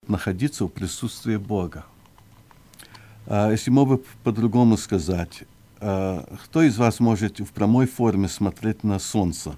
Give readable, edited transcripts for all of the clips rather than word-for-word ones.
находиться в присутствии Бога. Если мог бы по-другому сказать, кто из вас может в прямой форме смотреть на солнце?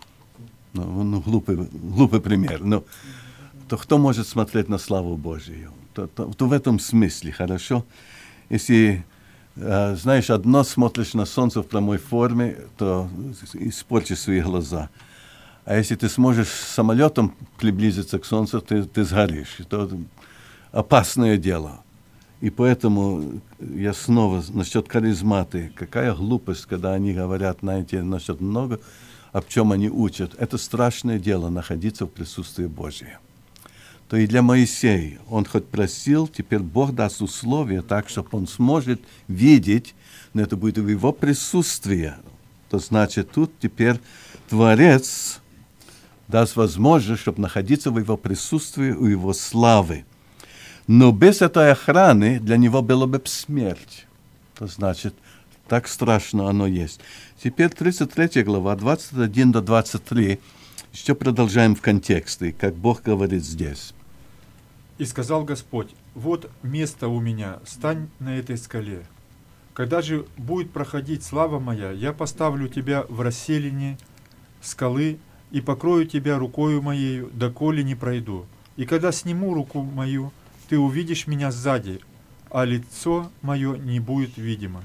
Глупый пример. То кто может смотреть на славу Божию? То в этом смысле, хорошо? Если, знаешь, одно смотришь на солнце в прямой форме, то испортишь свои глаза. А если ты сможешь самолетом приблизиться к солнцу, ты сгоришь. Это опасное дело. И поэтому я снова насчет харизматы. Какая глупость, когда они говорят, знаете, насчет много, об чем они учат. Это страшное дело, находиться в присутствии Божьем. То и для Моисея, он хоть просил, теперь Бог даст условия так, чтобы он сможет видеть, но это будет в его присутствии. То значит, тут теперь Творец даст возможность, чтобы находиться в его присутствии, у его славы. Но без этой охраны для него была бы смерть. То значит, так страшно оно есть. Теперь 33 глава, 21 до 23. Еще продолжаем в контексте, как Бог говорит здесь. «И сказал Господь, вот место у меня, стань на этой скале. Когда же будет проходить слава моя, я поставлю тебя в расселине скалы и покрою тебя рукою моею, доколе не пройду. И когда сниму руку мою, ты увидишь меня сзади, а лицо мое не будет видимо».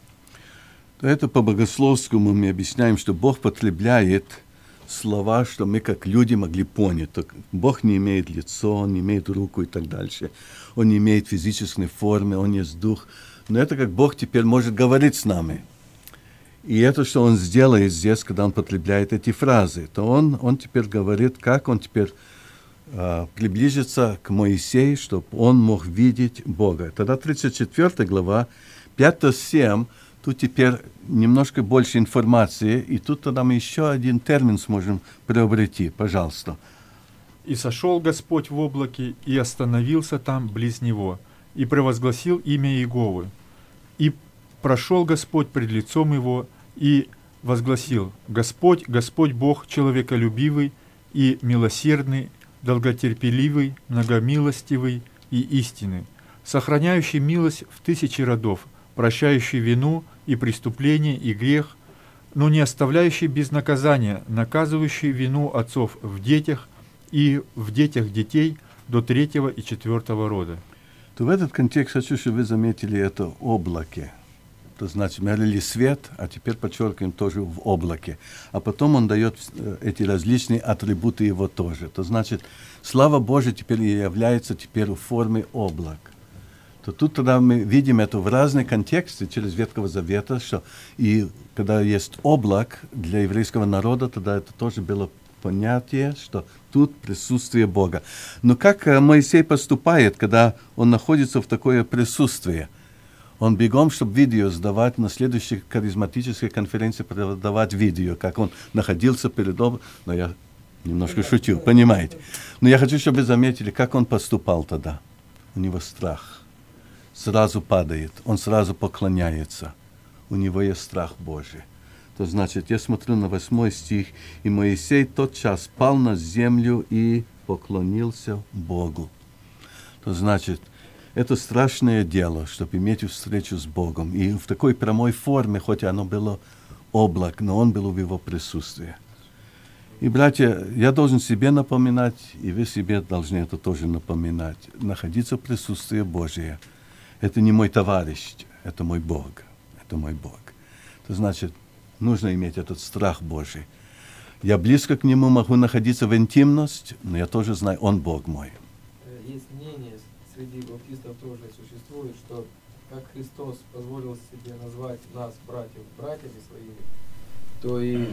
Это по-богословскому мы объясняем, что Бог потребляет слова, что мы как люди могли понять. Так Бог не имеет лицо, Он не имеет руку и так дальше. Он не имеет физической формы, Он есть дух. Но это как Бог теперь может говорить с нами. И это, что Он сделает здесь, когда Он потребляет эти фразы, то Он теперь говорит, как Он теперь приближится к Моисею, чтобы он мог видеть Бога. Тогда 34 глава, 5-7, тут теперь немножко больше информации, и тут тогда мы еще один термин сможем приобрести. Пожалуйста. «И сошел Господь в облаке, и остановился там близ него, и провозгласил имя Иеговы. И прошел Господь пред лицом его, и возгласил: Господь, Господь Бог человеколюбивый и милосердный, долготерпеливый, многомилостивый и истинный, сохраняющий милость в 1000 родов, прощающий вину и преступление и грех, но не оставляющий без наказания, наказывающий вину отцов в детях и в детях детей до 3-го и 4-го рода». То в этот контекст хочу, чтобы вы заметили это облаке. То значит, мы говорили свет, а теперь подчеркиваем тоже в облаке. А потом он дает эти различные атрибуты его тоже. То значит, слава Божия теперь и является теперь в форме облак. То тут тогда мы видим это в разные контексты через Ветхого Завета, что и когда есть облак для еврейского народа, тогда это тоже было понятие, что тут присутствие Бога. Но как Моисей поступает, когда он находится в такое присутствие? Он бегом, чтобы видео сдавать на следующей харизматической конференции, продавать видео, как он находился перед облаком. Но я немножко шутил, понимаете. Но я хочу, чтобы вы заметили, как он поступал тогда. У него страх. Сразу падает, он сразу поклоняется. У него есть страх Божий. То значит, я смотрю на 8 стих, «И Моисей тотчас пал на землю и поклонился Богу». То значит, это страшное дело, чтобы иметь встречу с Богом. И в такой прямой форме, хоть оно было облак, но он был в его присутствии. И, братья, я должен себе напоминать, и вы себе должны это тоже напоминать. Находиться в присутствии Божия. Это не мой товарищ, это мой Бог. Это мой Бог. Это значит, нужно иметь этот страх Божий. Я близко к Нему могу находиться в интимности, но я тоже знаю, Он Бог мой. Есть мнение, среди баптистов тоже существует, что как Христос позволил себе назвать нас, братьев, братьями своими, то и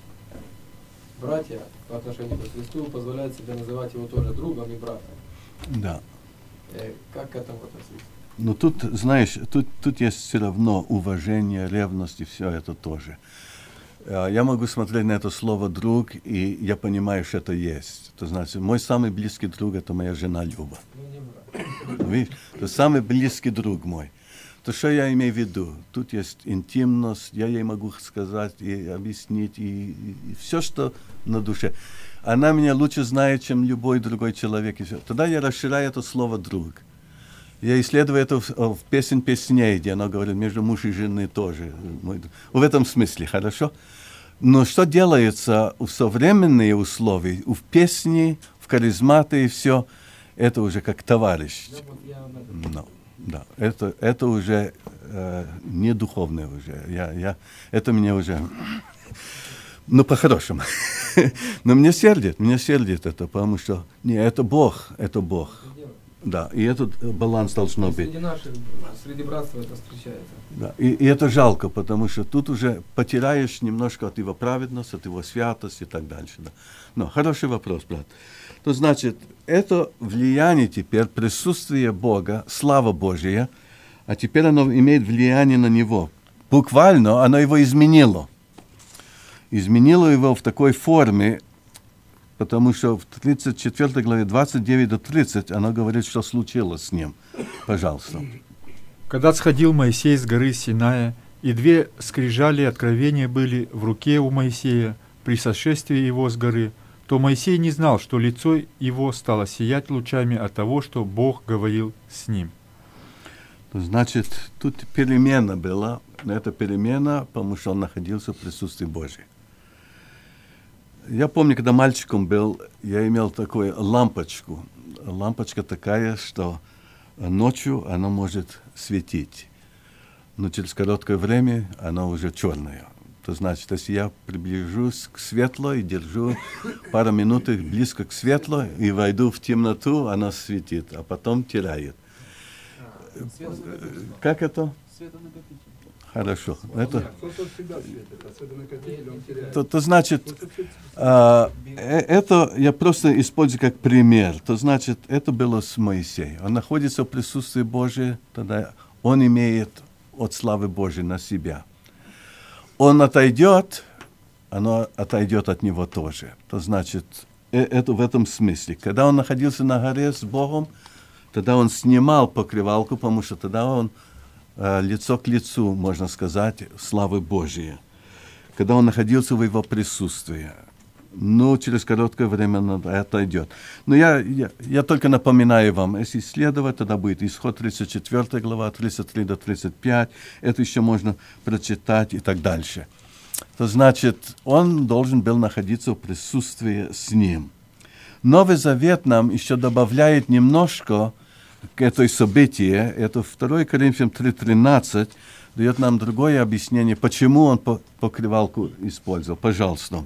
братья по отношению к Христу позволяют себе называть Его тоже другом и братом. Да. Как к этому относиться? Но тут, знаешь, тут есть все равно уважение, ревность и все это тоже. Я могу смотреть на это слово «друг», и я понимаю, что это есть. То значит, мой самый близкий друг – это моя жена Люба. Видишь? Это самый близкий друг мой. То что я имею в виду? Тут есть интимность, я ей могу сказать и объяснить, и все, что на душе. она меня лучше знает, чем любой другой человек. И всё. Тогда я расширяю это слово «друг». Я исследую это в «Песнь песней», где она говорит, между муж и женой тоже. В этом смысле, хорошо? Но что делается в современные условия, в песне, в харизматы и все, это уже как товарищ. No, да, это уже не духовное уже. Это мне уже... Ну, по-хорошему. Но мне сердит это, потому что... Не, это Бог. Да, и этот баланс должно быть. Среди братства это встречается. Да, и это жалко, потому что тут уже потеряешь немножко от его праведности, от его святости и так дальше. Да. Но хороший вопрос, брат. То значит, это влияние теперь, присутствие Бога, слава Божия, а теперь оно имеет влияние на него. Буквально оно его изменило. Изменило его в такой форме, потому что в 34 главе 29 до 30 она говорит, что случилось с ним. Пожалуйста. Когда сходил Моисей с горы Синая, и 2 скрижали откровения были в руке у Моисея при сошествии его с горы, то Моисей не знал, что лицо его стало сиять лучами от того, что Бог говорил с ним. Значит, тут перемена была. Это перемена, потому что он находился в присутствии Божьем. Я помню, когда мальчиком был, я имел такую лампочку. Лампочка такая, что ночью она может светить. Но через короткое время она уже черная. То значит, если я приближусь к светлу и держу пару минут близко к светлу и войду в темноту, она светит, а потом теряет. Как это? Хорошо. Это то значит, это я просто использую как пример. То значит, это было с Моисеем. Он находится в присутствии Божьем, тогда он имеет от славы Божьей на себя. Он отойдет, оно отойдет от него тоже. То значит, это в этом смысле. Когда он находился на горе с Богом, тогда он снимал покрывалку, потому что тогда он лицо к лицу, можно сказать, славы Божьей. Когда он находился в его присутствии. Ну, через короткое время это идет. Но я только напоминаю вам, если исследовать, тогда будет Исход 34 глава, 33 до 35. Это еще можно прочитать и так дальше. То значит, он должен был находиться в присутствии с ним. Новый Завет нам еще добавляет немножко к этой событию. Это 2 Коринфянам 3:13 дает нам другое объяснение, почему он покрывалку использовал. Пожалуйста.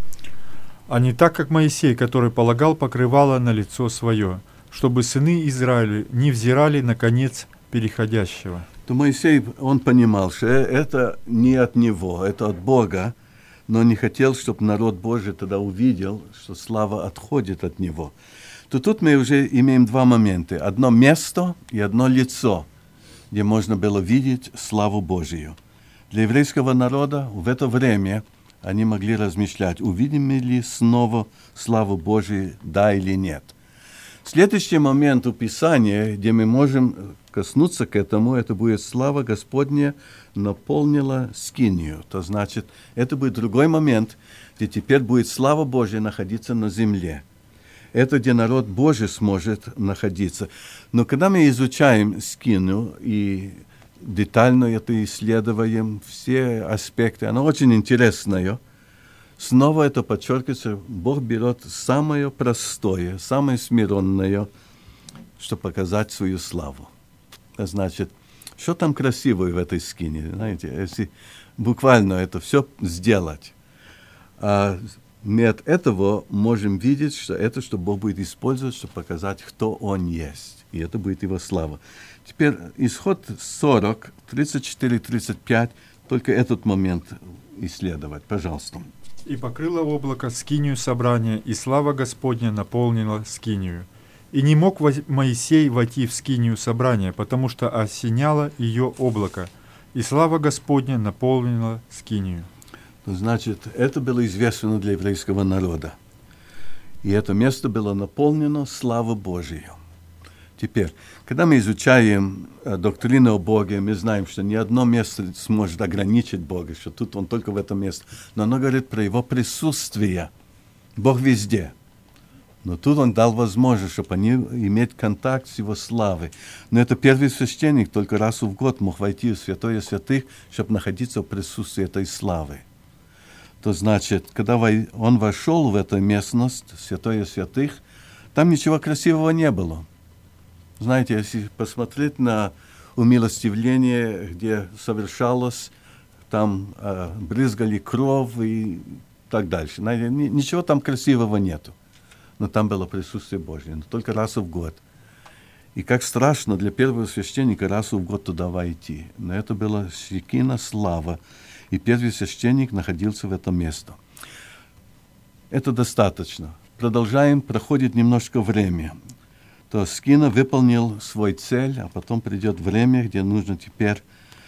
А не так, как Моисей, который полагал покрывало на лицо свое, чтобы сыны Израиля не взирали на конец переходящего. То Моисей, он понимал, что это не от него, это от Бога, но не хотел, чтобы народ Божий тогда увидел, что слава отходит от него. То тут мы уже имеем 2 момента. Одно место и одно лицо, где можно было видеть славу Божию. Для еврейского народа в это время они могли размышлять, увидим ли снова славу Божию, да или нет. Следующий момент у Писания, где мы можем коснуться к этому, это будет слава Господня наполнила скинию. То значит, это будет другой момент, где теперь будет слава Божья находиться на земле. Это где народ Божий сможет находиться. Но когда мы изучаем скинию и детально это исследуем, все аспекты, оно очень интересное. Снова это подчеркивается, Бог берет самое простое, самое смиренное, чтобы показать свою славу. Значит, что там красивое в этой скине? Знаете, если буквально это все сделать, мы от этого можем видеть, что это, что Бог будет использовать, чтобы показать, кто Он есть. И это будет Его слава. Теперь Исход 40, 34-35, только этот момент исследовать. Пожалуйста. «И покрыло облако скинию собрания, и слава Господня наполнила скинию. И не мог Моисей войти в скинию собрания, потому что осеняло ее облако, и слава Господня наполнила скинию». Значит, это было известно для еврейского народа. И это место было наполнено славой Божией. Теперь, когда мы изучаем доктрину о Боге, мы знаем, что ни одно место не сможет ограничить Бога, что тут Он только в этом месте. Но оно говорит про Его присутствие. Бог везде. Но тут Он дал возможность, чтобы они иметь контакт с Его славой. Но это первый священник только раз в год мог войти в святое святых, чтобы находиться в присутствии этой славы. То значит, когда он вошел в эту местность, святое святых, там ничего красивого не было. Знаете, если посмотреть на умилостивление, где совершалось, там брызгали кровь и так дальше. Знаете, ничего там красивого нету. Но там было присутствие Божье, но только раз в год. И как страшно для первого священника раз в год туда войти. Но это была шекина слава. И первый священник находился в этом месте. Это достаточно. Продолжаем, проходит немножко время. То скина выполнил свой цель, а потом придет время, где нужно теперь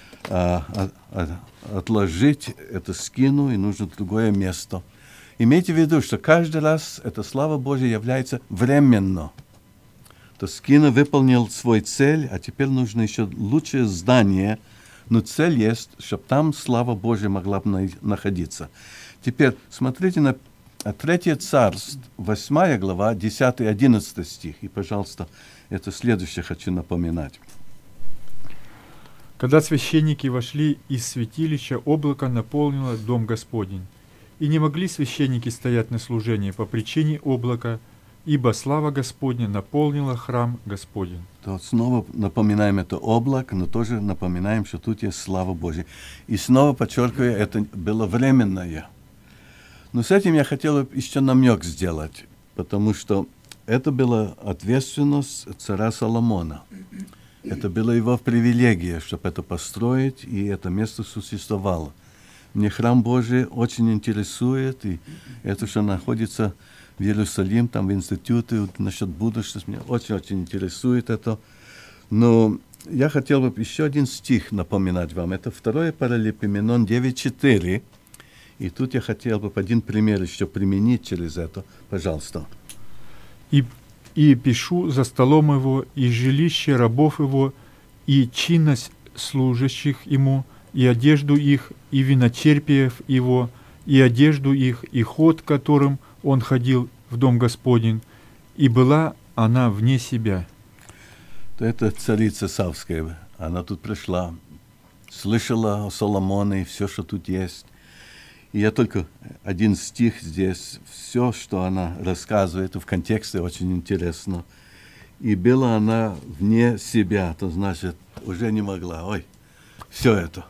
отложить эту скину, и нужно другое место. Имейте в виду, что каждый раз эта слава Божья является временно. То скина выполнил свой цель, а теперь нужно еще лучшее здание, но цель есть, чтобы там слава Божья могла бы находиться. Теперь смотрите на 3 Царств, 8 глава, 10-11 стих. И, пожалуйста, это следующее хочу напоминать. Когда священники вошли из святилища, облако наполнило дом Господень. И не могли священники стоять на служении по причине облака, ибо слава Господня наполнила храм Господень. То снова напоминаем это облако, но тоже напоминаем, что тут есть слава Божья. И снова подчеркиваю, это было временное. Но с этим я хотел еще намек сделать, потому что это была ответственность царя Соломона. Это была его привилегия, чтобы это построить, и это место существовало. Мне храм Божий очень интересует, и это, что находится в Иерусалиме, там в институте, насчет будущего, меня очень-очень интересует это. Но я хотел бы еще один стих напоминать вам. Это 2 Паралипоменон 9:4. И тут я хотел бы один пример еще применить через это. Пожалуйста. И пишу за столом его, и жилище рабов его, и чинность служащих ему, и одежду их, и виночерпиев его, и одежду их, и ход, которым он ходил в дом Господень, и была она вне себя. То это царица Савская. Она тут пришла, слышала о Соломоне и все, что тут есть. И я только один стих здесь, все, что она рассказывает, в контексте очень интересно. И была она вне себя, то значит, уже не могла. Ой, все это.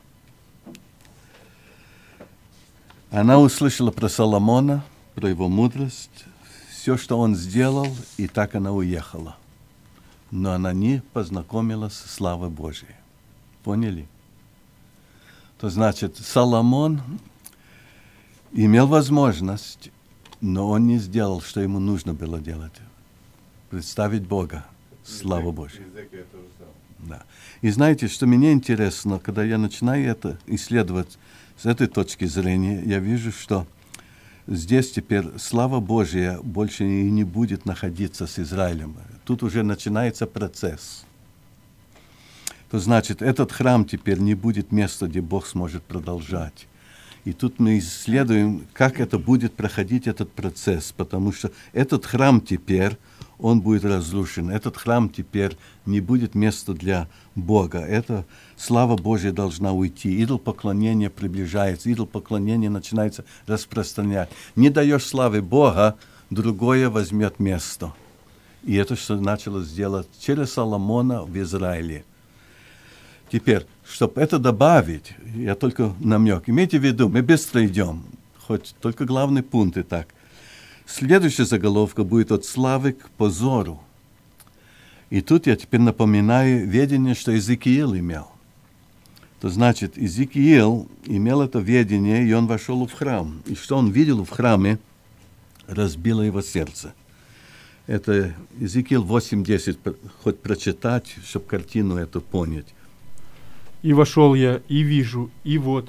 Она услышала про Соломона, про его мудрость, все, что он сделал, и так она уехала. Но она не познакомилась с славой Божией. Поняли? То значит, Соломон имел возможность, но он не сделал, что ему нужно было делать. Представить Бога, славу Божию. Да. И знаете, что мне интересно, когда я начинаю это исследовать с этой точки зрения, я вижу, что здесь теперь слава Божия больше и не будет находиться с Израилем. Тут уже начинается процесс. То значит, этот храм теперь не будет местом, где Бог сможет продолжать. И тут мы исследуем, как это будет проходить, этот процесс, потому что этот храм теперь, он будет разрушен. Этот храм теперь не будет места для Бога. Это слава Божья должна уйти. Идолопоклонение приближается, идолопоклонение начинается распространять. Не даешь славы Бога, другое возьмет место. И это что начало сделать через Соломона в Израиле. Теперь, чтобы это добавить, я только намек. Имейте в виду, мы быстро идем, хоть только главный пункт и так. Следующая заголовка будет от славы к позору. И тут я теперь напоминаю ведение, что Иезекиил имел. То значит, Иезекиил имел это ведение, и он вошел в храм. И что он видел в храме, разбило его сердце. Это Иезекиил 8:10, хоть прочитать, чтобы картину эту понять. И вошел я, и вижу, и вот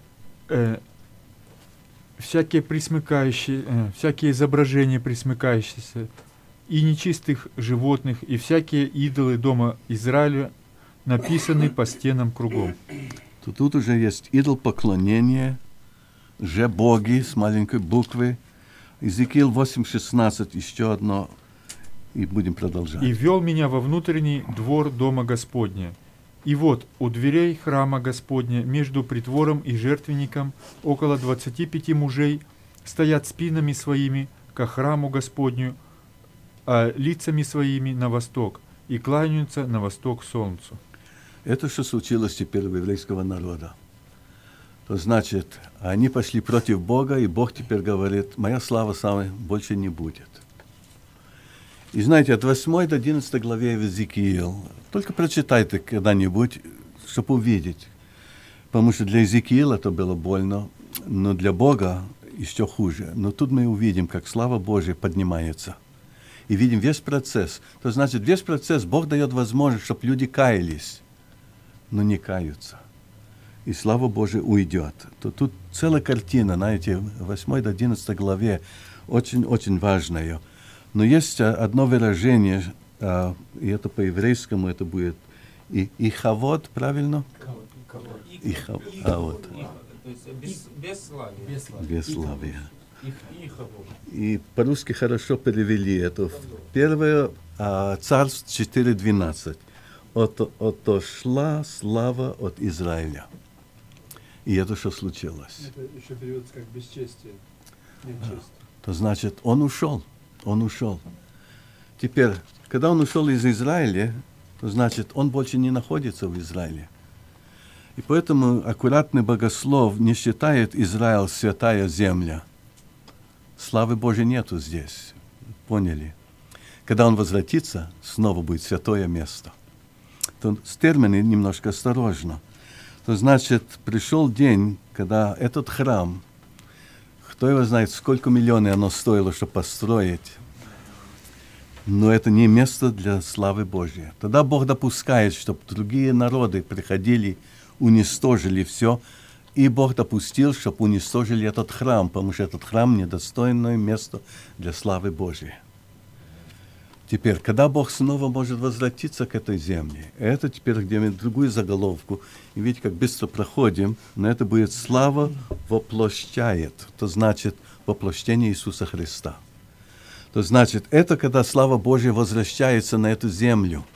всякие изображения присмыкающиеся, и нечистых животных, и всякие идолы дома Израиля написаны по стенам кругом. Тут уже есть идол поклонения, же боги с маленькой буквы, Иезекииль 8:16, еще одно, и будем продолжать. «И вел меня во внутренний двор дома Господня. И вот у дверей храма Господня между притвором и жертвенником около 25 мужей стоят спинами своими ко храму Господню, а лицами своими на восток, и кланяются на восток солнцу». Это что случилось теперь у еврейского народа. То значит, они пошли против Бога, и Бог теперь говорит: моя слава с вами больше не будет. И знаете, от 8 до 11 главе Иезекииль, только прочитайте когда-нибудь, чтобы увидеть. Потому что для Иезекииля это было больно, но для Бога еще хуже. Но тут мы увидим, как слава Божия поднимается. И видим весь процесс. То значит, весь процесс Бог дает возможность, чтобы люди каялись, но не каются. И слава Божия уйдет. То тут целая картина, знаете, в 8 до 11 главе очень-очень важная. Но есть одно выражение, и это по-еврейскому, это будет ихавод, правильно? Ихавод. То есть бесславие. Бесславие. И по-русски хорошо перевели это. Первое Царств 4:12. «Отошла слава от Израиля». И это что случилось? Это еще переводится как бесчестие. То значит, он ушел. Теперь, когда он ушел из Израиля, то значит, он больше не находится в Израиле. И поэтому аккуратный богослов не считает Израиль святая земля. Славы Божьей нету здесь. Поняли? Когда он возвратится, снова будет святое место. То с терминами немножко осторожно. То значит, пришел день, когда этот храм, кто его знает, сколько миллионов оно стоило, чтобы построить, но это не место для славы Божьей. Тогда Бог допускает, чтобы другие народы приходили, уничтожили все, и Бог допустил, чтобы уничтожили этот храм, потому что этот храм недостойное место для славы Божьей. Теперь, когда Бог снова может возвратиться к этой земле, это теперь где-нибудь другую заголовку, и видите, как быстро проходим, но это будет «слава воплощает», то значит воплощение Иисуса Христа. То значит, это когда слава Божья возвращается на эту землю.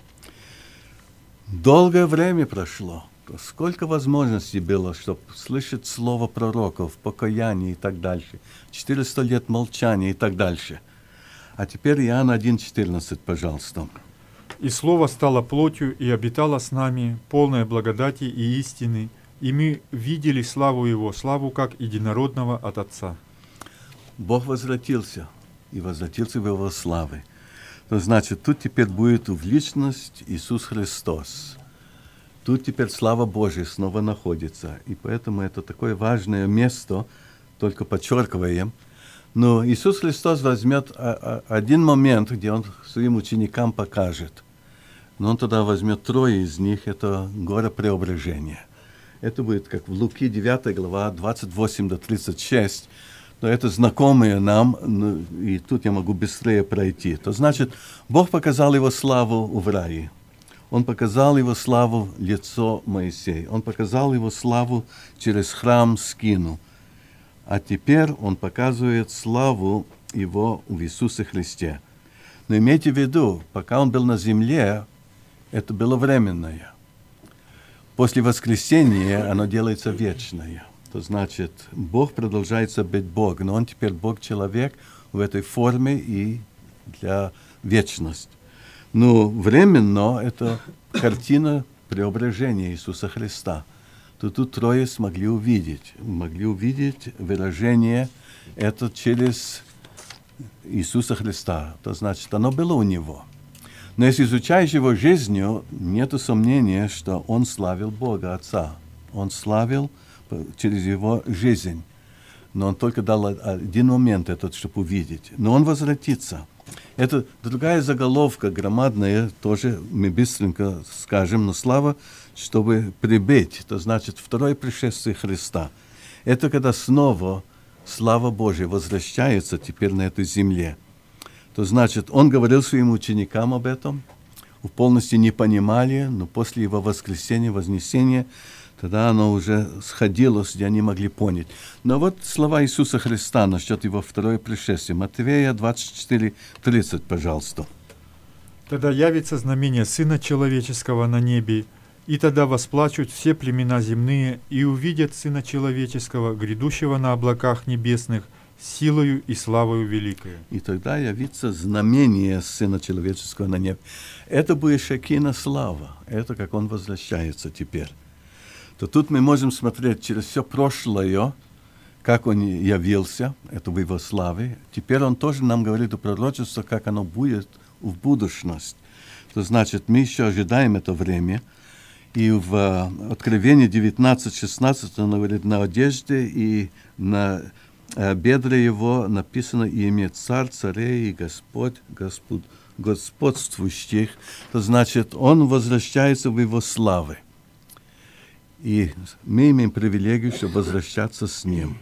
Долгое время прошло, сколько возможностей было, чтобы слышать слово пророков, покаяние и так дальше, 400 лет молчания и так дальше. А теперь Иоанна 1:14, пожалуйста. «И Слово стало плотью и обитало с нами, полное благодати и истины, и мы видели славу Его, славу как единородного от Отца». Бог возвратился, и возвратился в Его славы. То значит, тут теперь будет в личность Иисус Христос. Тут теперь слава Божия снова находится. И поэтому это такое важное место, только подчеркиваем. Но Иисус Христос возьмет один момент, где Он своим ученикам покажет. Но Он тогда возьмет 3 из них, это горе преображения. Это будет как в Луки 9 глава, 28 до 36. Но это знакомые нам, и тут я могу быстрее пройти. То значит, Бог показал Его славу в рае. Он показал Его славу лицо Моисея. Он показал Его славу через храм Скину. А теперь Он показывает славу Его в Иисусе Христе. Но имейте в виду, пока Он был на земле, это было временное. После воскресения оно делается вечное. То значит, Бог продолжается быть Бог, но Он теперь Бог-человек в этой форме и для вечности. Но временно это картина преображения Иисуса Христа. То тут 3 могли увидеть выражение это через Иисуса Христа. То значит, оно было у Него. Но если изучаешь Его жизнью, нет сомнения, что Он славил Бога Отца. Он славил через Его жизнь. Но Он только дал один момент этот, чтобы увидеть. Но Он возвратится. Это другая заголовка, громадная, тоже мы быстренько скажем, но слава, чтобы прибыть, то значит второе пришествие Христа. Это когда снова слава Божия возвращается теперь на этой земле. То значит, Он говорил своим ученикам об этом, полностью не понимали, но после Его воскресения, вознесения, Тогда оно уже сходилось, где они могли понять. Но вот слова Иисуса Христа насчет Его второе пришествие. Матфея 24:30, пожалуйста. «Тогда явится знамение Сына Человеческого на небе, и тогда восплачут все племена земные, и увидят Сына Человеческого, грядущего на облаках небесных, силою и славою великою». И тогда явится знамение Сына Человеческого на небе. Это будет шекина слава. Это как Он возвращается теперь. То тут мы можем смотреть через все прошлое, как Он явился, это в Его славе. Теперь Он тоже нам говорит о пророчестве, как оно будет в будущность. То значит, мы еще ожидаем это время. И в Откровении 19:16 Он говорит, на одежде и на бедре Его написано имя Царь, Царей и Господь, господствующих. То значит, Он возвращается в Его славе. И мы имеем привилегию, чтобы возвращаться с Ним.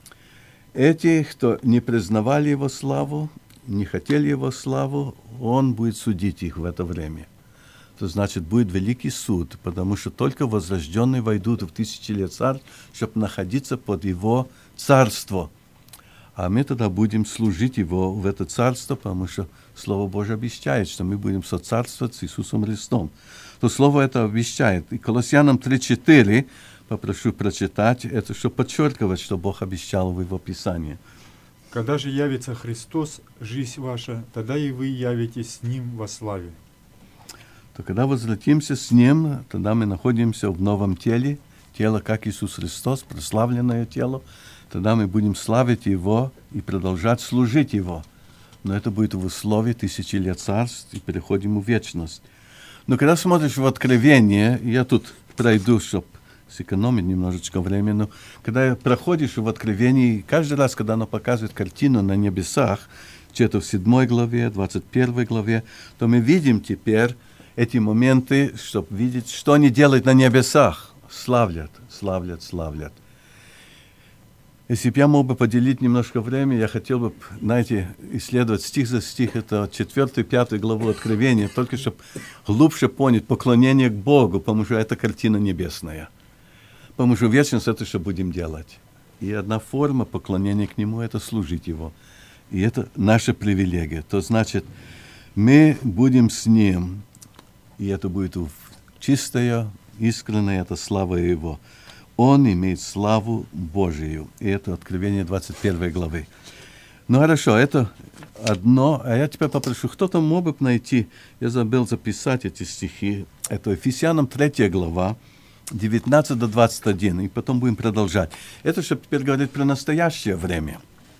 Эти, кто не признавали Его славу, не хотели Его славу, Он будет судить их в это время. То значит, будет великий суд, потому что только возрожденные войдут в 1000 лет царь, чтобы находиться под Его царство. А мы тогда будем служить Его в это царство, потому что Слово Божие обещает, что мы будем соцарствовать с Иисусом Христом. То Слово это обещает. И Колоссянам 3:4, попрошу прочитать, это чтобы подчеркивать, что Бог обещал в Его Писании. «Когда же явится Христос, жизнь ваша, тогда и вы явитесь с Ним во славе». То когда возвратимся с Ним, тогда мы находимся в новом теле, тело, как Иисус Христос, прославленное тело, тогда мы будем славить Его и продолжать служить Его. Но это будет в условии 1000 лет царств, и переходим в вечность. Но когда смотришь в Откровение, я тут пройду, чтобы сэкономить немножечко времени, но когда проходишь в Откровении, каждый раз, когда оно показывает картину на небесах, где-то в 7 главе, 21 главе, то мы видим теперь эти моменты, чтобы видеть, что они делают на небесах. Славлят, славлят, славлят. Если бы я мог бы поделить немножко времени, я хотел бы, знаете, исследовать стих за стих, это 4-5 главу Откровения, только чтобы глубже понять поклонение к Богу, потому что это картина небесная. Потому что вечность — это что будем делать. И одна форма поклонения к Нему — это служить Его. И это наша привилегия. То значит, мы будем с Ним, и это будет чистая, искренняя, это слава Его. Он имеет славу Божию. И это Откровение 21 главы. Ну хорошо, это одно. А я теперь попрошу, кто-то мог бы найти, я забыл записать эти стихи. Это Ефесянам 3 глава, 19-21. И потом будем продолжать. Это чтобы теперь говорить про настоящее время.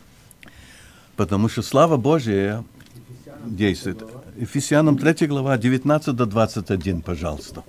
Потому что слава Божия действует. Ефесянам 3 глава, 19-21, пожалуйста.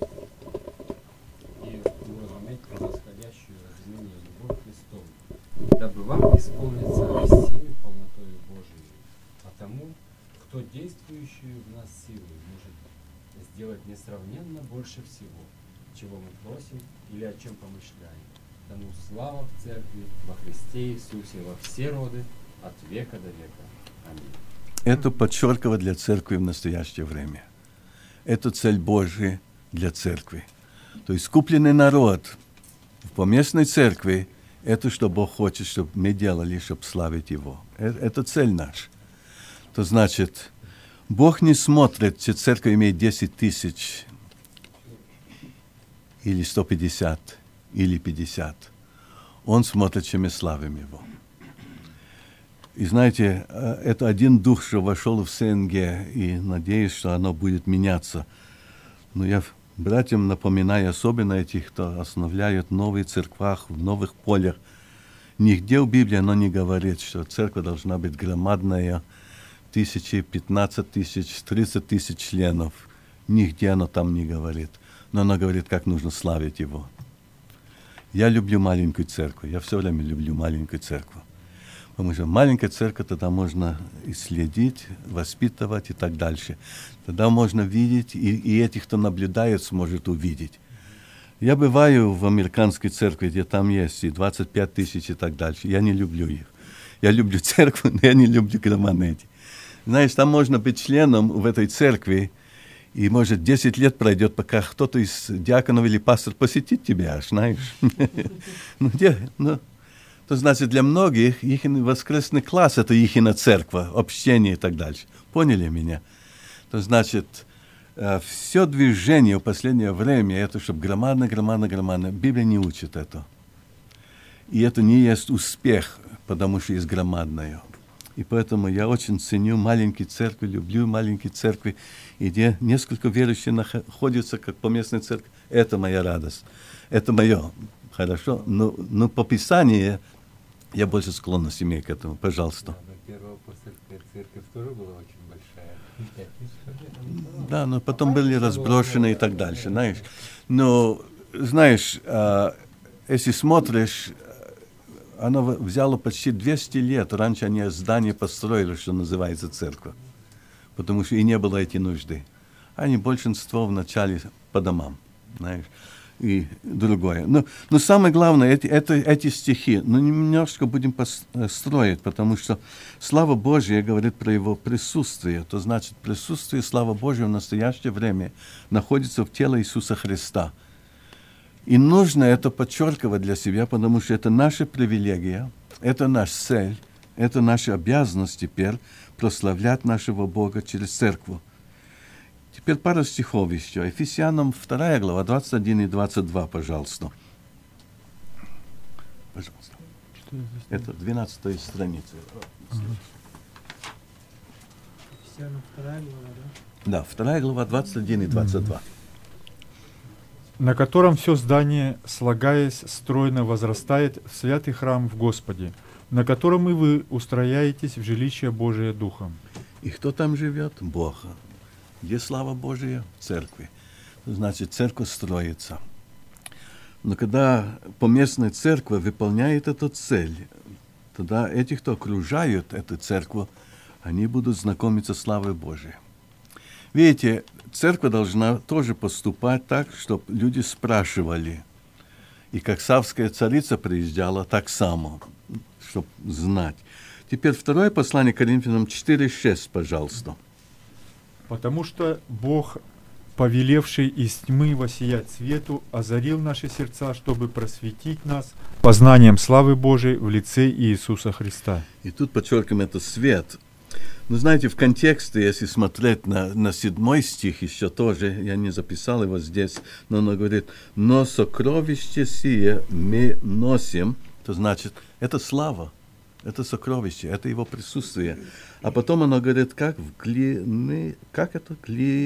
Дабы вам исполниться всей полнотою Божией, а тому, кто действующую в нас силой может сделать несравненно больше всего, чего мы просим или о чем помышляем. Тому слава в Церкви во Христе Иисусе во все роды, от века до века. Аминь. Это подчеркивает для Церкви в настоящее время. Это цель Божия для Церкви. То есть купленный народ в поместной Церкви — это что Бог хочет, чтобы мы делали, чтобы славить Его. Это цель наша. То значит, Бог не смотрит, чи церковь имеет 10 тысяч, или 150, или 50. Он смотрит, чем мы славим Его. И знаете, это один дух, что вошел в СНГ, и надеюсь, что оно будет меняться. Но я братьям напоминаю, особенно этих, кто основляет новые церквах в новых полях. Нигде в Библии оно не говорит, что церковь должна быть громадная, 1000, 15 тысяч, 30 тысяч членов. Нигде оно там не говорит. Но оно говорит, как нужно славить Его. Я люблю маленькую церковь. Я все время люблю маленькую церковь. Потому что маленькая церковь, тогда можно исследить, воспитывать и так дальше. Тогда можно видеть, и этих, кто наблюдает, сможет увидеть. Я бываю в американской церкви, где там есть и 25 тысяч и так дальше. Я не люблю их. Я люблю церковь, но я не люблю громадные. Знаешь, там можно быть членом в этой церкви И, может, 10 лет пройдет, пока кто-то из диаконов или пастор посетит тебя, знаешь. То значит, для многих их воскресный класс – это их церковь, общение и так дальше. Поняли меня? То значит, все движение в последнее время – это чтобы громадно. Библия не учит это. И это не есть успех, потому что есть громадное. И поэтому я очень ценю маленькие церкви, люблю маленькие церкви, и где несколько верующих находятся, как поместная церковь. Это моя радость. Это мое. Хорошо? Но по Писанию я больше склонность имею к этому. Пожалуйста. Первая апостольская церковь тоже была очень большая. Да, но потом были разброшены и так дальше, знаешь. Но, знаешь, если смотришь, оно взяло почти 200 лет. Раньше они здание построили, что называется церковь. Потому что и не было этой нужды. Они большинство вначале по домам, знаешь, и другое. Но самое главное, эти стихи, немножко будем строить, потому что слава Божья говорит про его присутствие. То значит, присутствие славы Божьей в настоящее время находится в теле Иисуса Христа. И нужно это подчеркивать для себя, потому что это наша привилегия, это наша цель, это наша обязанность теперь прославлять нашего Бога через церковь. Теперь пару стихов еще. Ефесянам 2 глава, 21 и 22, пожалуйста. Пожалуйста. Это 12 страница. Ефесянам 2 глава, да? Да, 2 глава, 21 и 22. На котором все здание, слагаясь, стройно возрастает в святый храм в Господе, на котором и вы устрояетесь в жилище Божие Духом. И кто там живет? Бог. Где слава Божия? В церкви. Значит, церковь строится. Но когда поместная церковь выполняет эту цель, тогда эти, кто окружают эту церковь, они будут знакомиться с славой Божией. Видите, церковь должна тоже поступать так, чтобы люди спрашивали. И как Савская царица приезжала, так само, чтобы знать. Теперь второе послание Коринфянам 4:6, пожалуйста. Потому что Бог, повелевший из тьмы воссиять свету, озарил наши сердца, чтобы просветить нас познанием славы Божией в лице Иисуса Христа. И тут подчеркиваем это свет. Но знаете, в контексте, если смотреть на 7 стих еще тоже, я не записал его здесь, но он говорит, но сокровище сие мы носим, то значит, это слава, это сокровище, это его присутствие. А потом оно говорит, как в глине, как это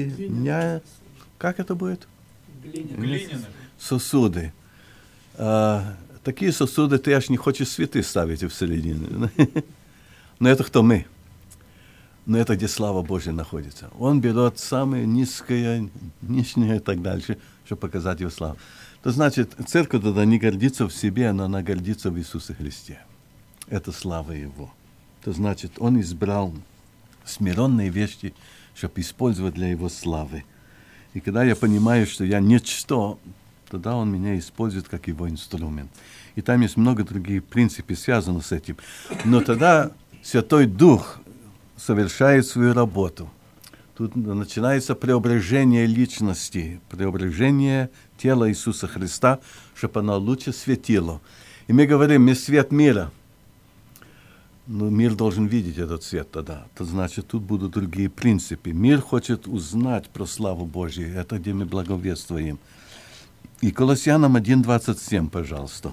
будет? Глиняных. Сосуды. Такие сосуды ты аж не хочешь цветы ставить в середине. Но это кто мы? Но это где слава Божья находится. Он берет самое низкое, нижнее и так дальше, чтобы показать его славу. То значит, церковь тогда не гордится в себе, но она гордится в Иисусе Христе. Это слава Его. То значит, Он избрал смиренные вещи, чтобы использовать для Его славы. И когда я понимаю, что я ничто, тогда Он меня использует как Его инструмент. И там есть много других принципов, связанных с этим. Но тогда Святой Дух совершает свою работу. Тут начинается преображение личности, преображение тела Иисуса Христа, чтобы оно лучше светило. И мы говорим, мы свет мира. Но мир должен видеть этот свет тогда. То значит, тут будут другие принципы. Мир хочет узнать про славу Божью. Это где мы благовествуем. И Колоссянам 1:27, пожалуйста.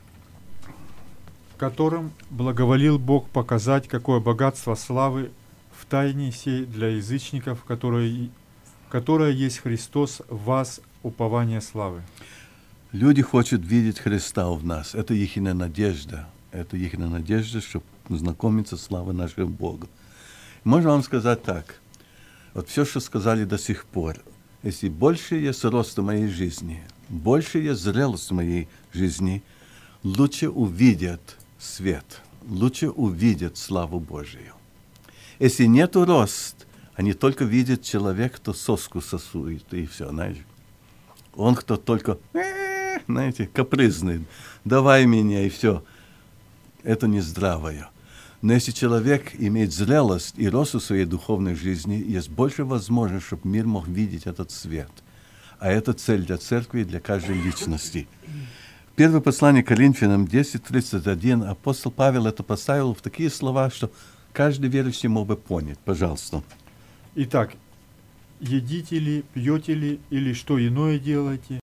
Которым благоволил Бог показать, какое богатство славы в тайне сей для язычников, которое есть Христос в вас, упование славы. Люди хотят видеть Христа в нас. Это их надежда. Это их надежда, чтобы знакомиться с славой нашего Бога. Можно вам сказать так. Вот все, что сказали до сих пор. Если больше есть роста моей жизни, больше есть зрелость моей жизни, лучше увидят свет, лучше увидят славу Божию. Если нету рост, они только видят человека, кто соску сосует, и все, знаешь. Он кто только, знаете, капризный, давай меня, и все. Это не здравое. Но если человек имеет зрелость и рост в своей духовной жизни, есть больше возможностей, чтобы мир мог видеть этот свет. А это цель для церкви и для каждой личности. Первое послание Коринфянам 10:31 апостол Павел это поставил в такие слова, что каждый верующий мог бы понять. Пожалуйста. Итак, едите ли, пьете ли или что иное делаете,